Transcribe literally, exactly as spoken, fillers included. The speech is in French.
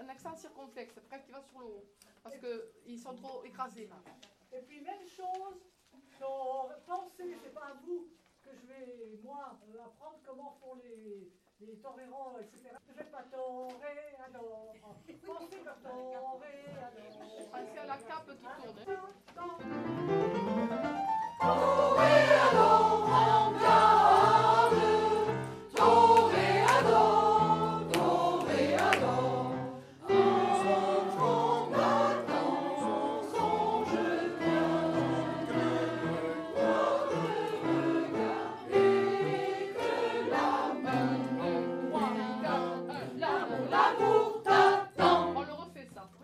un accent circonflexe, après qui va sur le haut. Parce qu'ils sont trop écrasés là. Et puis même chose, dans penser, c'est pas à vous que je vais, moi, euh, apprendre comment font les, les toréros, et cetera. Je vais pas torer, alors. Pensez pas torer, alors. Pensez à la cape qui tourne. Hein.